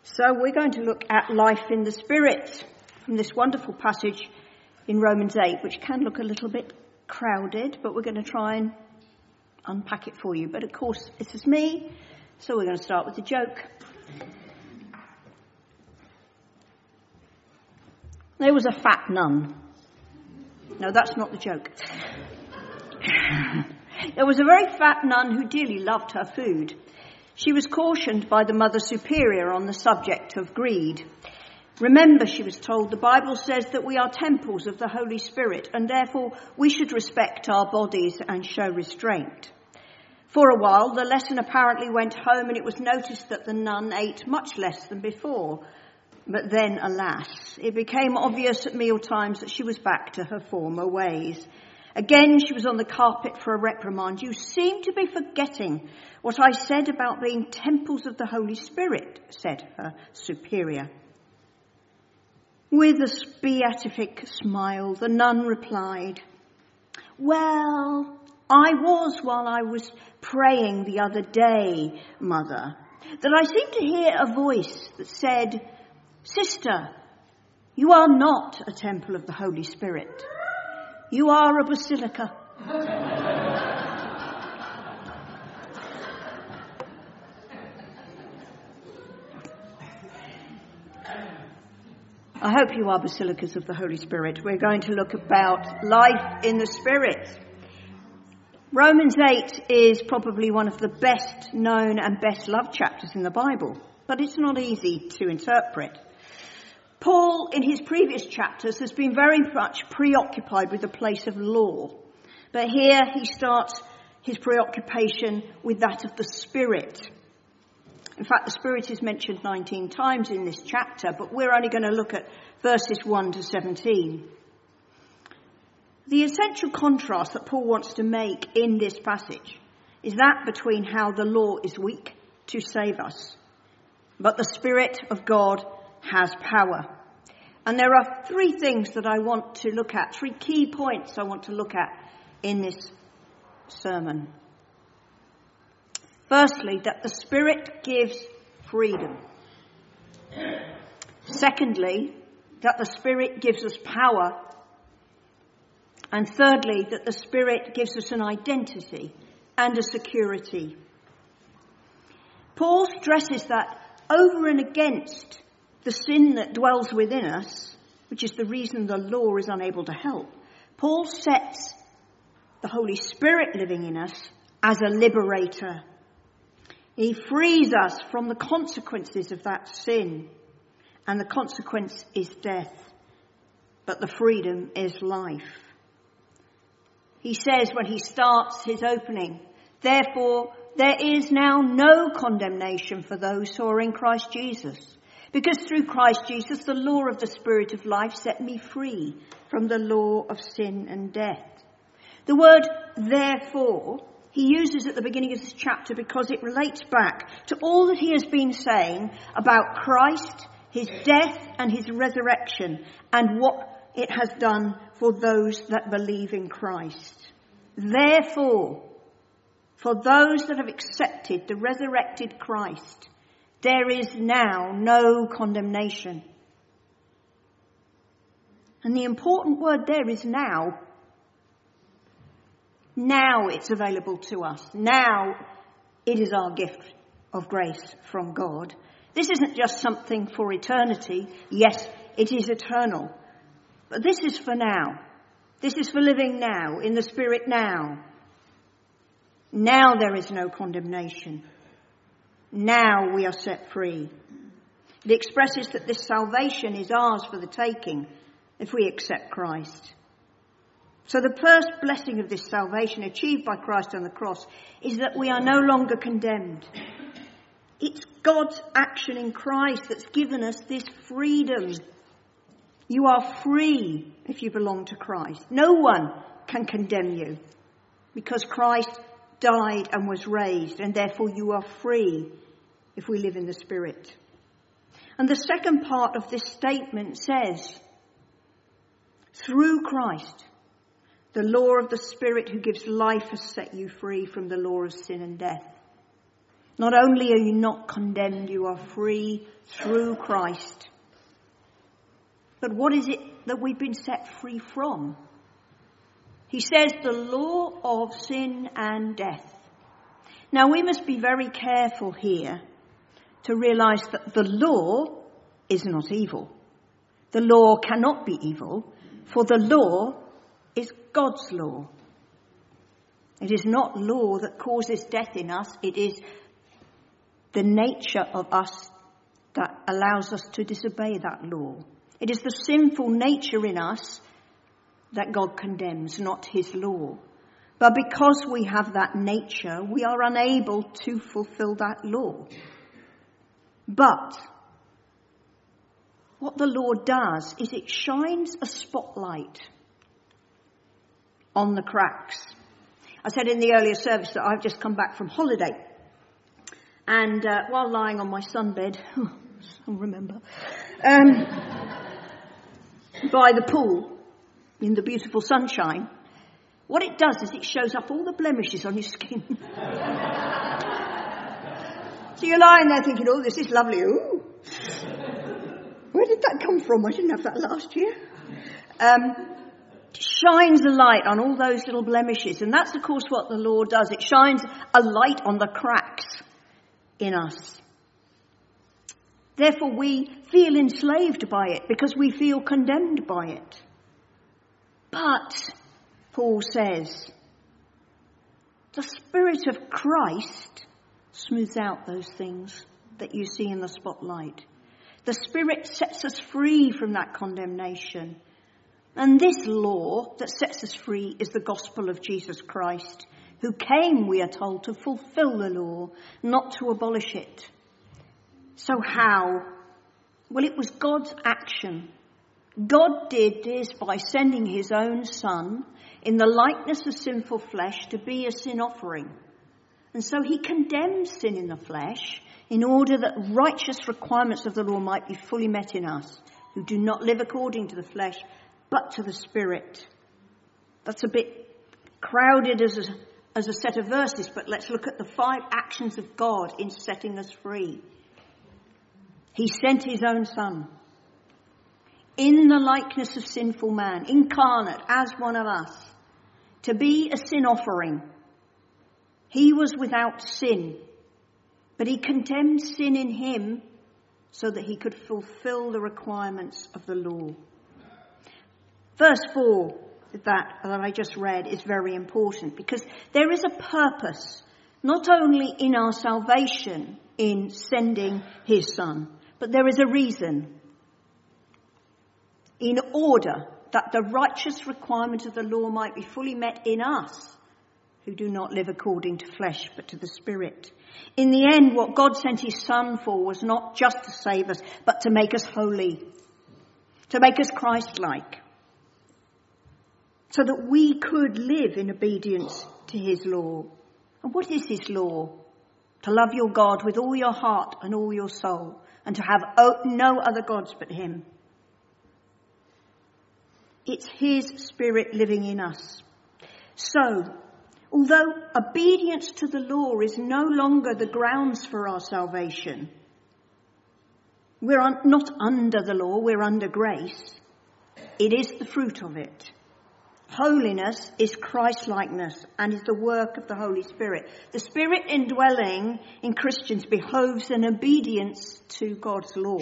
So we're going to look at life in the Spirit from this wonderful passage in Romans 8, which can look a little bit crowded, but we're going to try and unpack it for you. But of course, this is me, so we're going to start with a joke. There was a fat nun. No, that's not the joke. There was a very fat nun who dearly loved her food. She was cautioned by the Mother Superior on the subject of greed. Remember, she was told, the Bible says that we are temples of the Holy Spirit, and therefore we should respect our bodies and show restraint. For a while, the lesson apparently went home, and it was noticed that the nun ate much less than before. But then, alas, it became obvious at meal times that she was back to her former ways. Again, she was on the carpet for a reprimand. You seem to be forgetting what I said about being temples of the Holy Spirit, said her superior. With a beatific smile, the nun replied, well, I was while I was praying the other day, Mother, that I seemed to hear a voice that said, Sister, you are not a temple of the Holy Spirit. You are a basilica. I hope you are basilicas of the Holy Spirit. We're going to look about life in the Spirit. Romans 8 is probably one of the best known and best loved chapters in the Bible, but it's not easy to interpret. Paul, in his previous chapters, has been very much preoccupied with the place of law. But here he starts his preoccupation with that of the Spirit. In fact, the Spirit is mentioned 19 times in this chapter, but we're only going to look at verses 1 to 17. The essential contrast that Paul wants to make in this passage is that between how the law is weak to save us, but the Spirit of God has power. And there are three things that I want to look at, three key points I want to look at in this sermon. Firstly, that the Spirit gives freedom. Secondly, that the Spirit gives us power. And thirdly, that the Spirit gives us an identity and a security. Paul stresses that over and against the sin that dwells within us, which is the reason the law is unable to help, Paul sets the Holy Spirit living in us as a liberator. He frees us from the consequences of that sin, and the consequence is death, but the freedom is life. He says when he starts his opening, therefore there is now no condemnation for those who are in Christ Jesus. Because through Christ Jesus, the law of the Spirit of life set me free from the law of sin and death. The word therefore he uses at the beginning of this chapter because it relates back to all that he has been saying about Christ, his death and his resurrection, and what it has done for those that believe in Christ. Therefore, for those that have accepted the resurrected Christ, there is now no condemnation. And the important word there is now. Now it's available to us. Now it is our gift of grace from God. This isn't just something for eternity. Yes, it is eternal. But this is for now. This is for living now, in the Spirit now. Now there is no condemnation. Now we are set free. It expresses that this salvation is ours for the taking if we accept Christ. So the first blessing of this salvation achieved by Christ on the cross is that we are no longer condemned. It's God's action in Christ that's given us this freedom. You are free if you belong to Christ. No one can condemn you because Christ died and was raised, and therefore you are free if we live in the Spirit. And the second part of this statement says, through Christ, the law of the Spirit who gives life has set you free from the law of sin and death. Not only are you not condemned, you are free through Christ. But what is it that we've been set free from? He says the law of sin and death. Now we must be very careful here to realize that the law is not evil. The law cannot be evil, for the law is God's law. It is not law that causes death in us. It is the nature of us that allows us to disobey that law. It is the sinful nature in us that God condemns, not his law. But because we have that nature, we are unable to fulfill that law. But what the law does is it shines a spotlight on the cracks. I said in the earlier service that I've just come back from holiday. And while lying on my sunbed, I'll remember, by the pool in the beautiful sunshine, what it does is it shows up all the blemishes on your skin. So you're lying there thinking, oh, this is lovely. Ooh. Where did that come from? I didn't have that last year. Shines a light on all those little blemishes. And that's, of course, what the law does. It shines a light on the cracks in us. Therefore, we feel enslaved by it because we feel condemned by it. But, Paul says, the Spirit of Christ smooths out those things that you see in the spotlight. The Spirit sets us free from that condemnation. And this law that sets us free is the gospel of Jesus Christ, who came, we are told, to fulfill the law, not to abolish it. So how? Well, it was God's action. God did this by sending his own Son in the likeness of sinful flesh to be a sin offering. And so he condemned sin in the flesh in order that righteous requirements of the law might be fully met in us, who do not live according to the flesh, but to the Spirit. That's a bit crowded as a set of verses, but let's look at the 5 actions of God in setting us free. He sent his own Son in the likeness of sinful man, incarnate as one of us, to be a sin offering. He was without sin, but he condemned sin in him so that he could fulfill the requirements of the law. Verse 4 that I just read is very important because there is a purpose, not only in our salvation in sending his Son, but there is a reason. In order that the righteous requirement of the law might be fully met in us, who do not live according to flesh, but to the Spirit. In the end, what God sent his Son for was not just to save us, but to make us holy, to make us Christ-like, so that we could live in obedience to his law. And what is his law? To love your God with all your heart and all your soul, and to have no other gods but him. It's his Spirit living in us. So, although obedience to the law is no longer the grounds for our salvation, we're not under the law, we're under grace. It is the fruit of it. Holiness is Christ-likeness and is the work of the Holy Spirit. The Spirit indwelling in Christians behoves an obedience to God's law.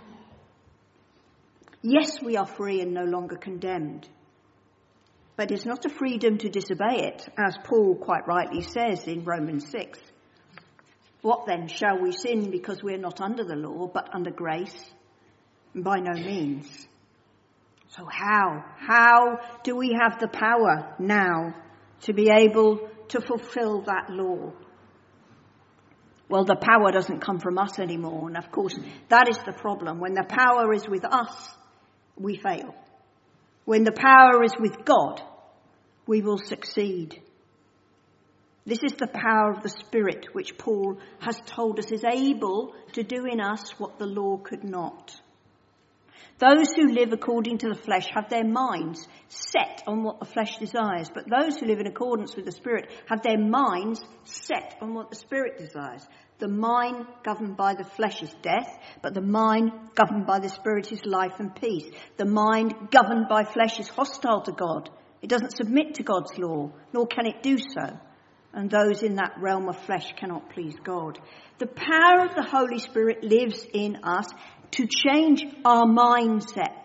Yes, we are free and no longer condemned. But it's not a freedom to disobey it, as Paul quite rightly says in Romans 6. What then? Shall we sin because we're not under the law, but under grace? By no means. So how do we have the power now to be able to fulfill that law? Well, the power doesn't come from us anymore. And of course, that is the problem. When the power is with us, we fail. When the power is with God, we will succeed. This is the power of the Spirit, which Paul has told us is able to do in us what the law could not. Those who live according to the flesh have their minds set on what the flesh desires, but those who live in accordance with the Spirit have their minds set on what the Spirit desires. The mind governed by the flesh is death, but the mind governed by the Spirit is life and peace. The mind governed by flesh is hostile to God. It doesn't submit to God's law, nor can it do so. And those in that realm of flesh cannot please God. The power of the Holy Spirit lives in us to change our mindset.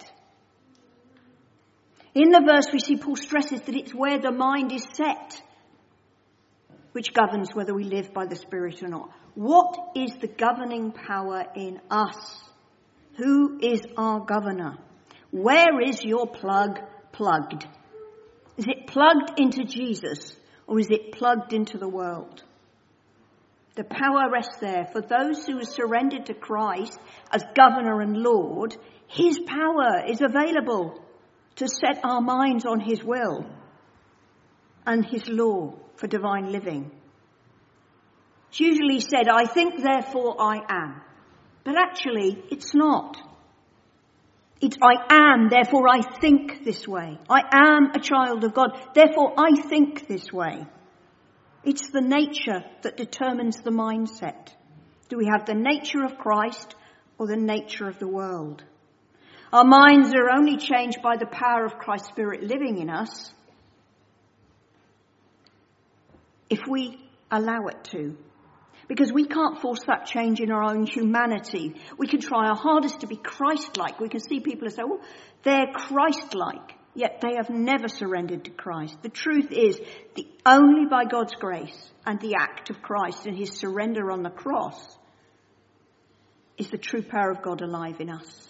In the verse we see Paul stresses that it's where the mind is set which governs whether we live by the Spirit or not. What is the governing power in us? Who is our governor? Where is your plug plugged? Is it plugged into Jesus, or is it plugged into the world? The power rests there. For those who have surrendered to Christ as governor and Lord, his power is available to set our minds on his will and his law for divine living. It's usually said, I think, therefore I am. But actually, it's not. It's I am, therefore I think this way. I am a child of God, therefore I think this way. It's the nature that determines the mindset. Do we have the nature of Christ or the nature of the world? Our minds are only changed by the power of Christ's Spirit living in us if we allow it to. Because we can't force that change in our own humanity. We can try our hardest to be Christ-like. We can see people who say, oh, they're Christ-like, yet they have never surrendered to Christ. The truth is, only by God's grace and the act of Christ and his surrender on the cross is the true power of God alive in us.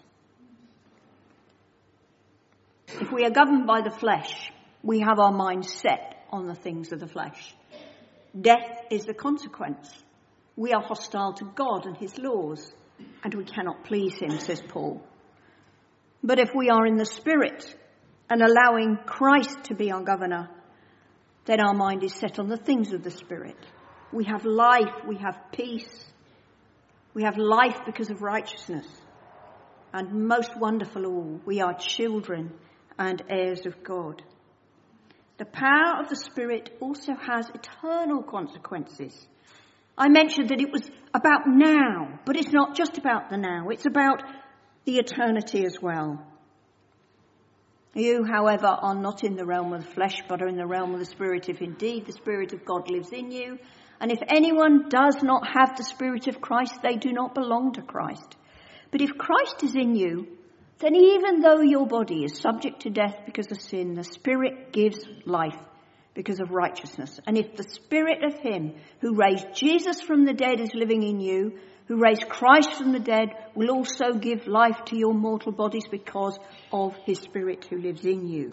If we are governed by the flesh, we have our minds set on the things of the flesh. Death is the consequence. We are hostile to God and his laws, and we cannot please him, says Paul. But if we are in the Spirit and allowing Christ to be our governor, then our mind is set on the things of the Spirit. We have life, we have peace. We have life because of righteousness. And most wonderful of all, we are children and heirs of God. The power of the Spirit also has eternal consequences. I mentioned that it was about now, but it's not just about the now. It's about the eternity as well. You, however, are not in the realm of the flesh, but are in the realm of the Spirit, if indeed the Spirit of God lives in you. And if anyone does not have the Spirit of Christ, they do not belong to Christ. But if Christ is in you, then even though your body is subject to death because of sin, the Spirit gives life because of righteousness. And if the Spirit of him who raised Jesus from the dead is living in you, who raised Christ from the dead, will also give life to your mortal bodies because of his Spirit who lives in you.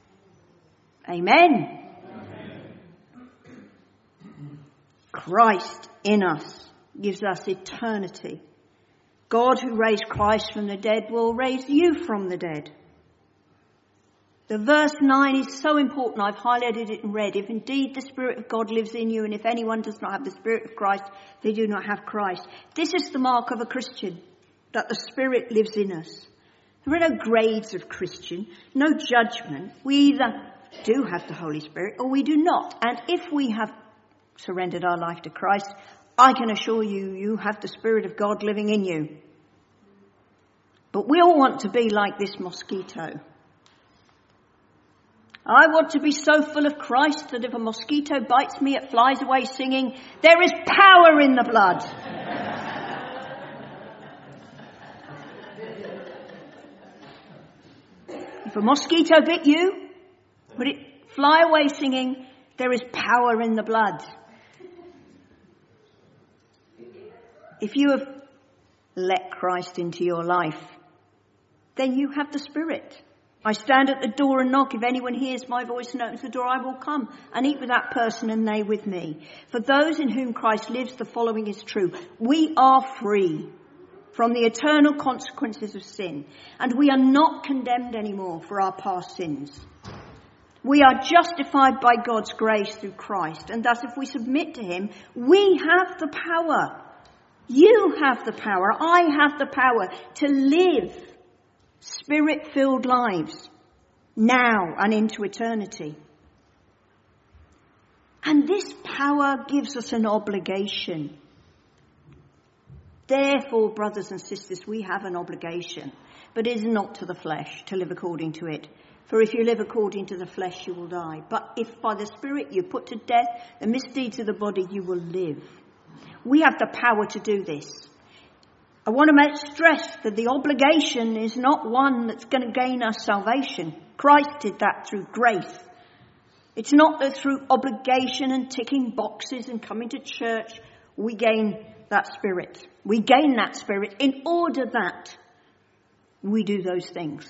Amen. Christ in us gives us eternity. God who raised Christ from the dead will raise you from the dead. The verse 9 is so important. I've highlighted it in red. If indeed the Spirit of God lives in you, and if anyone does not have the Spirit of Christ, they do not have Christ. This is the mark of a Christian, that the Spirit lives in us. There are no grades of Christian, no judgment. We either do have the Holy Spirit or we do not. And if we have surrendered our life to Christ, I can assure you, you have the Spirit of God living in you. But we all want to be like this mosquito. I want to be so full of Christ that if a mosquito bites me, it flies away singing, there is power in the blood. If a mosquito bit you, would it fly away singing, there is power in the blood? If you have let Christ into your life, then you have the Spirit. I stand at the door and knock. If anyone hears my voice and opens the door, I will come and eat with that person and they with me. For those in whom Christ lives, the following is true. We are free from the eternal consequences of sin, and we are not condemned anymore for our past sins. We are justified by God's grace through Christ, and thus if we submit to him, we have the power. You have the power. I have the power to live Spirit-filled lives now and into eternity. And this power gives us an obligation. Therefore, brothers and sisters, we have an obligation, but it is not to the flesh to live according to it. For if you live according to the flesh, you will die. But if by the Spirit you put to death the misdeeds of the body, you will live. We have the power to do this. I want to stress that the obligation is not one that's going to gain us salvation. Christ did that through grace. It's not that through obligation and ticking boxes and coming to church we gain that Spirit. We gain that Spirit in order that we do those things.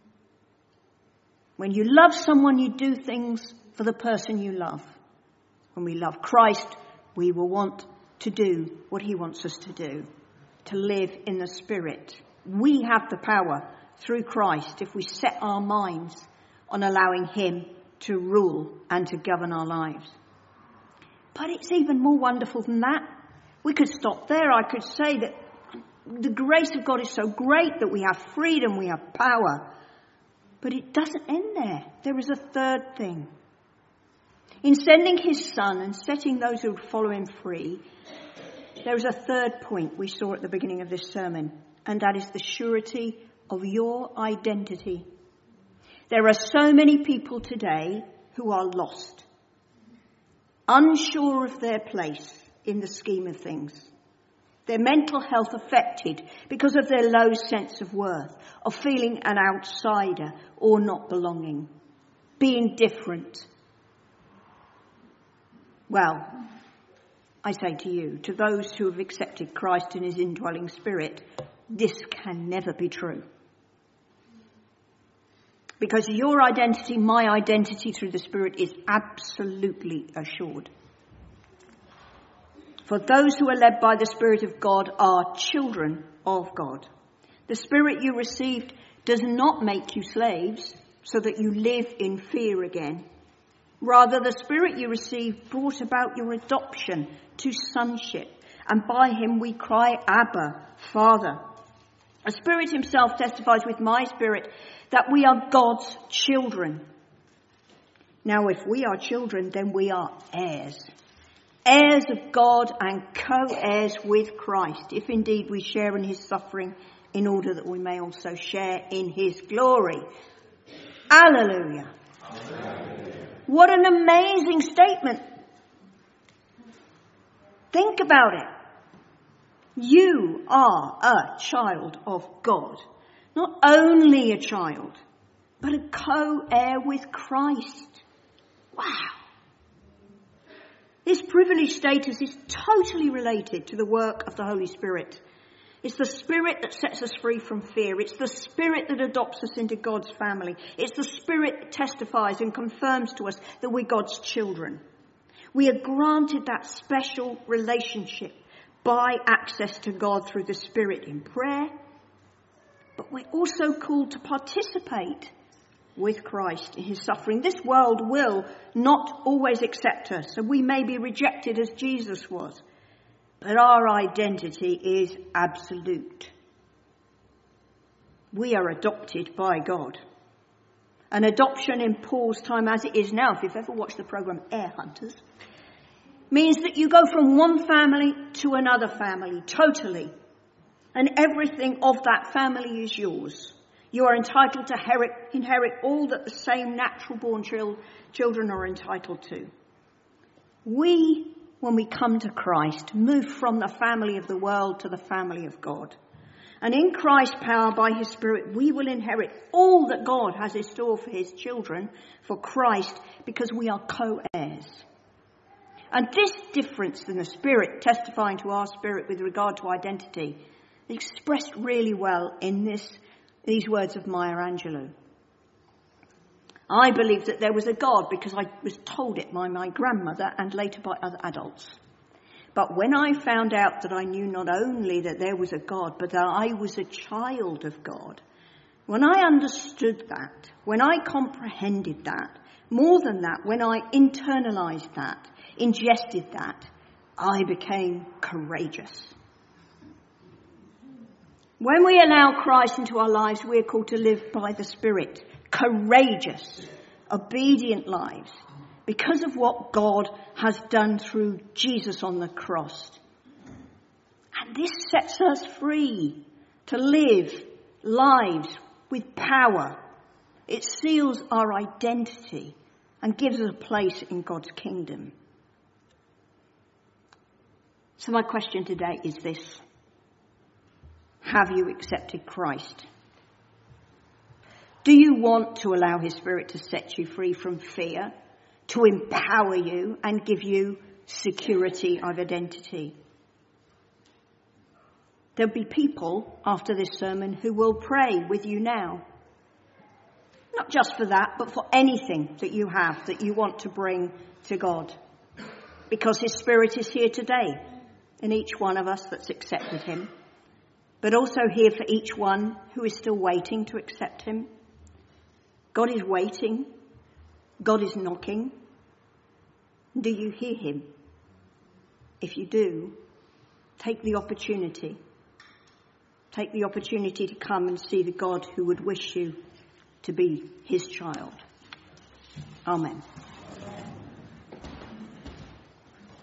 When you love someone, you do things for the person you love. When we love Christ, we will want to do what he wants us to do, to live in the Spirit. We have the power through Christ if we set our minds on allowing him to rule and to govern our lives. But it's even more wonderful than that. We could stop there. I could say that the grace of God is so great that we have freedom, we have power. But it doesn't end there. There is a third thing. In sending his Son and setting those who follow him free, there is a third point we saw at the beginning of this sermon, and that is the surety of your identity. There are so many people today who are lost, unsure of their place in the scheme of things. Their mental health affected because of their low sense of worth, of feeling an outsider or not belonging, being different. Well, I say to you, to those who have accepted Christ in his indwelling Spirit, this can never be true. Because your identity, my identity through the Spirit is absolutely assured. For those who are led by the Spirit of God are children of God. The Spirit you received does not make you slaves so that you live in fear again. Rather, the Spirit you received brought about your adoption to sonship, and by him we cry, Abba, Father. The Spirit himself testifies with my spirit that we are God's children. Now, if we are children, then we are heirs. Heirs of God and co-heirs with Christ, if indeed we share in his suffering, in order that we may also share in his glory. Hallelujah. Hallelujah. What an amazing statement. Think about it. You are a child of God. Not only a child, but a co-heir with Christ. Wow. This privileged status is totally related to the work of the Holy Spirit. It's the Spirit that sets us free from fear. It's the Spirit that adopts us into God's family. It's the Spirit that testifies and confirms to us that we're God's children. We are granted that special relationship by access to God through the Spirit in prayer. But we're also called to participate with Christ in his suffering. This world will not always accept us, so we may be rejected as Jesus was. But our identity is absolute. We are adopted by God. An adoption in Paul's time, as it is now, if you've ever watched the program Air Hunters, means that you go from one family to another family, totally. And everything of that family is yours. You are entitled to inherit all that the same natural-born children are entitled to. We, when we come to Christ, move from the family of the world to the family of God. And in Christ's power, by his Spirit, we will inherit all that God has in store for his children, for Christ, because we are co-heirs. And this difference in the Spirit testifying to our spirit with regard to identity is expressed really well in these words of Maya Angelou. I believe that there was a God because I was told it by my grandmother and later by other adults. But when I found out that I knew not only that there was a God, but that I was a child of God, when I understood that, when I comprehended that, more than that, when I internalized that, ingested that, I became courageous. When we allow Christ into our lives, we are called to live by the Spirit, courageous, obedient lives, because of what God has done through Jesus on the cross. And this sets us free to live lives with power. It seals our identity and gives us a place in God's kingdom. So my question today is this: have you accepted Christ? Do you want to allow his Spirit to set you free from fear, to empower you and give you security of identity? There'll be people after this sermon who will pray with you now. Not just for that, but for anything that you have that you want to bring to God. Because his Spirit is here today in each one of us that's accepted him, but also here for each one who is still waiting to accept him. God is waiting. God is knocking. Do you hear him? If you do, take the opportunity. Take the opportunity to come and see the God who would wish you to be his child. Amen.